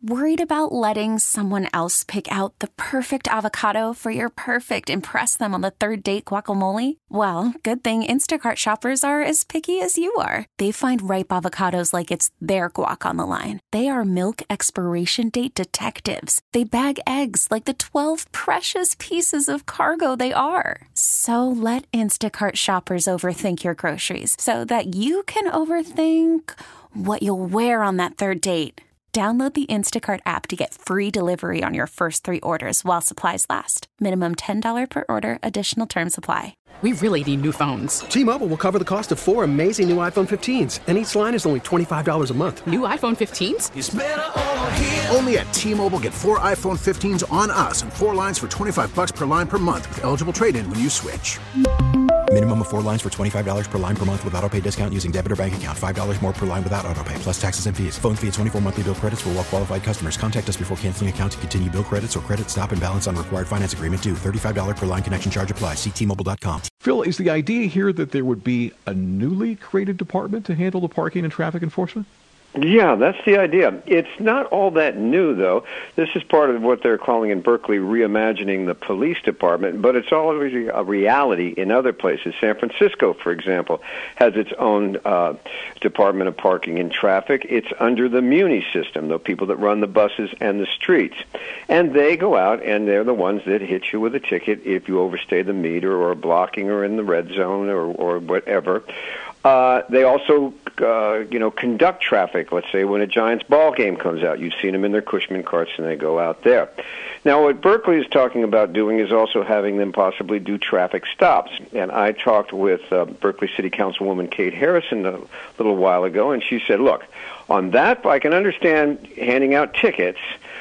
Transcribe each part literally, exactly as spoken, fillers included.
Worried about letting someone else pick out the perfect avocado for your perfect impress them on the third date guacamole? Well, good thing Instacart shoppers are as picky as you are. They find ripe avocados like it's their guac on the line. They are milk expiration date detectives. They bag eggs like the twelve precious pieces of cargo they are. So let Instacart shoppers overthink your groceries so that you can overthink what you'll wear on that third date. Download the Instacart app to get free delivery on your first three orders while supplies last. Minimum ten dollars per order. Additional terms apply. We really need new phones. T-Mobile will cover the cost of four amazing new iPhone fifteens, and each line is only twenty-five dollars a month. New iPhone fifteens? It's better over here. Only at T-Mobile, get four iPhone fifteens on us and four lines for twenty-five dollars per line per month with eligible trade-in when you switch. Minimum of four lines for twenty-five dollars per line per month with autopay discount using debit or bank account. five dollars more per line without autopay, plus taxes and fees. Phone fee at twenty-four monthly bill credits for well-qualified customers. Contact us before canceling account to continue bill credits or credit stop and balance on required finance agreement due. thirty-five dollars per line connection charge applies. See T Mobile dot com. Phil, is the idea here that there would be a newly created department to handle the parking and traffic enforcement? Yeah, that's the idea. It's not all that new, though. This is part of what they're calling in Berkeley reimagining the police department, but it's already a reality in other places. San Francisco, for example, has its own uh, Department of Parking and Traffic. It's under the Muni system, the people that run the buses and the streets. And they go out, and they're the ones that hit you with a ticket if you overstay the meter or blocking or in the red zone or, or whatever. Uh, they also, uh, you know, conduct traffic. Let's say when a Giants ball game comes out, you've seen them in their Cushman carts, and they go out there. Now, what Berkeley is talking about doing is also having them possibly do traffic stops. And I talked with uh, Berkeley City Councilwoman Kate Harrison a little while ago, and she said, "Look, on that, I can understand handing out tickets.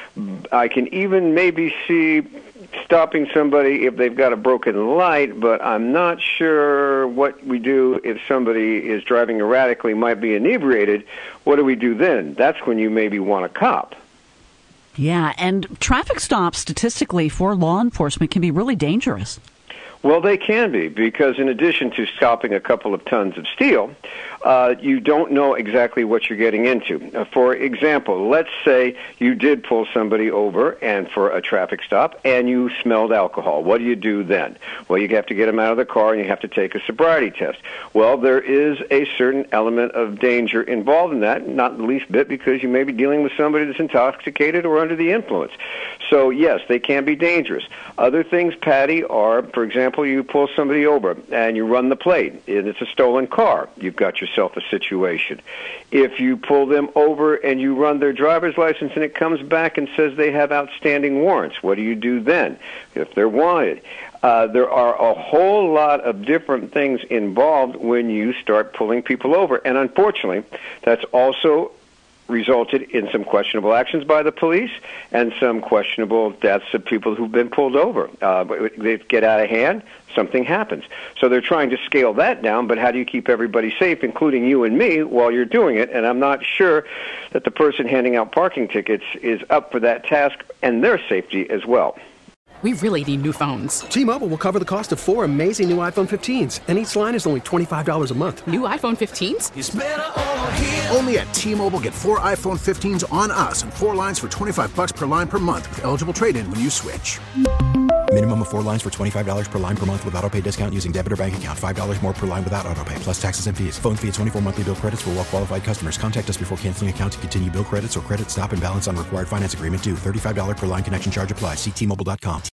I can even maybe see stopping somebody if they've got a broken light, but I'm not sure what we do if somebody is driving erratically, might be inebriated. What do we do then? That's when you maybe want a cop." Yeah, and traffic stops statistically for law enforcement can be really dangerous. Well, they can be, because in addition to stopping a couple of tons of steel, uh, you don't know exactly what you're getting into. Uh, for example, let's say you did pull somebody over and for a traffic stop and you smelled alcohol. What do you do then? Well, you have to get them out of the car and you have to take a sobriety test. Well, there is a certain element of danger involved in that, not the least bit, because you may be dealing with somebody that's intoxicated or under the influence. So, yes, they can be dangerous. Other things, Patty, are, for example, you pull somebody over and you run the plate and it's a stolen car. You've got yourself a situation. If you pull them over and you run their driver's license and it comes back and says they have outstanding warrants, what do you do then if they're wanted? Uh, there are a whole lot of different things involved when you start pulling people over. And unfortunately, that's also resulted in some questionable actions by the police and some questionable deaths of people who've been pulled over. Uh, they get out of hand, something happens. So they're trying to scale that down, but how do you keep everybody safe, including you and me, while you're doing it? And I'm not sure that the person handing out parking tickets is up for that task and their safety as well. We really need new phones. T-Mobile will cover the cost of four amazing new iPhone fifteens, and each line is only twenty-five dollars a month. New iPhone fifteens? It's better over here. Only at T-Mobile, get four iPhone fifteens on us and four lines for twenty-five dollars per line per month with eligible trade-in when you switch. Minimum of four lines for twenty-five dollars per line per month with autopay discount using debit or bank account. five dollars more per line without autopay, plus taxes and fees. Phone fee at twenty-four monthly bill credits for well-qualified customers. Contact us before canceling account to continue bill credits or credit stop and balance on required finance agreement due. thirty-five dollars per line connection charge applies. See T Mobile dot com.